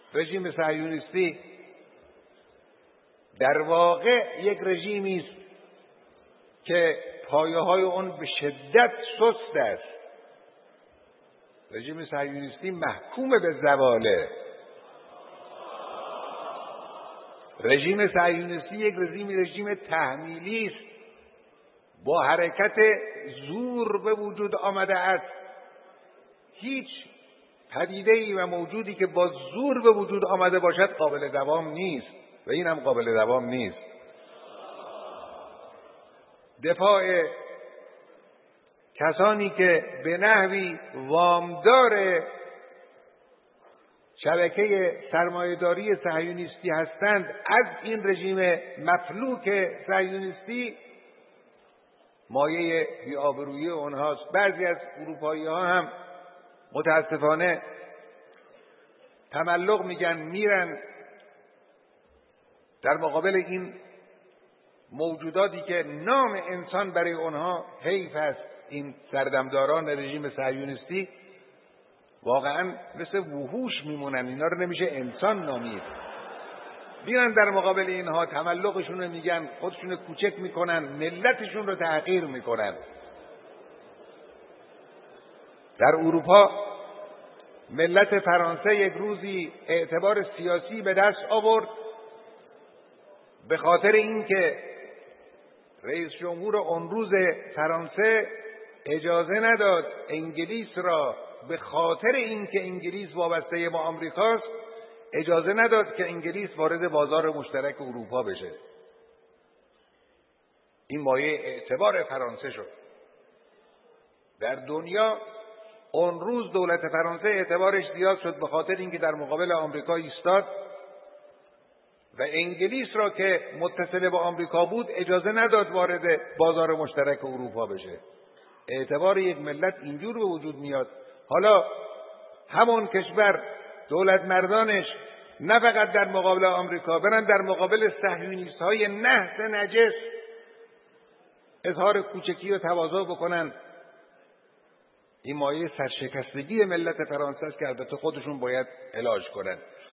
رژیم صهیونیستی در واقع یک رژیمی است که پایه‌های اون به شدت سست است. رژیم صهیونیستی محکوم به زواله. رژیم صهیونیستی یک رژیم تحمیلی است، با حرکت زور به وجود آمده است. هیچ پدیده‌ای و موجودی که با زور به وجود آمده باشد قابل دوام نیست و این هم قابل دوام نیست. دفاع کسانی که به نحوی وامدار شبکه سرمایه‌داری صهیونیستی هستند از این رژیم مفلوک صهیونیستی مایه بی‌آبرویی اونهاست. بعضی از اروپایی‌ها هم متاسفانه تملق میرن در مقابل این موجوداتی که نام انسان برای اونها حیف است، این سردمداران رژیم صهیونیستی واقعا مثل وحوش میمونن، اینا رو نمیشه انسان نامید. میرن در مقابل اینها تملقشون رو میگن، خودشون رو کوچک میکنن، ملتشون رو تحقیر میکنن. در اروپا ملت فرانسه یک روزی اعتبار سیاسی به دست آورد به خاطر اینکه رئیس جمهور اون روز فرانسه اجازه نداد انگلیس را، به خاطر اینکه انگلیس وابسته با آمریکاست، اجازه نداد که انگلیس وارد بازار مشترک اروپا بشه. این مایه اعتبار فرانسه شد. در دنیا اون روز دولت فرانسه اعتبارش زیاد شد به خاطر اینکه در مقابل آمریکا ایستاد و انگلیس را که متصل با آمریکا بود اجازه نداد وارد بازار مشترک اروپا بشه. اعتبار یک ملت اینجور به وجود میاد. حالا همون کشور دولت مردانش نه فقط در مقابل آمریکا، برن در مقابل صهیونیست‌های نحس نجس اظهار کوچکی و تواضع بکنن. این مایه سرشکستگی ملت فرانسه است که البته خودشون باید علاج کنن.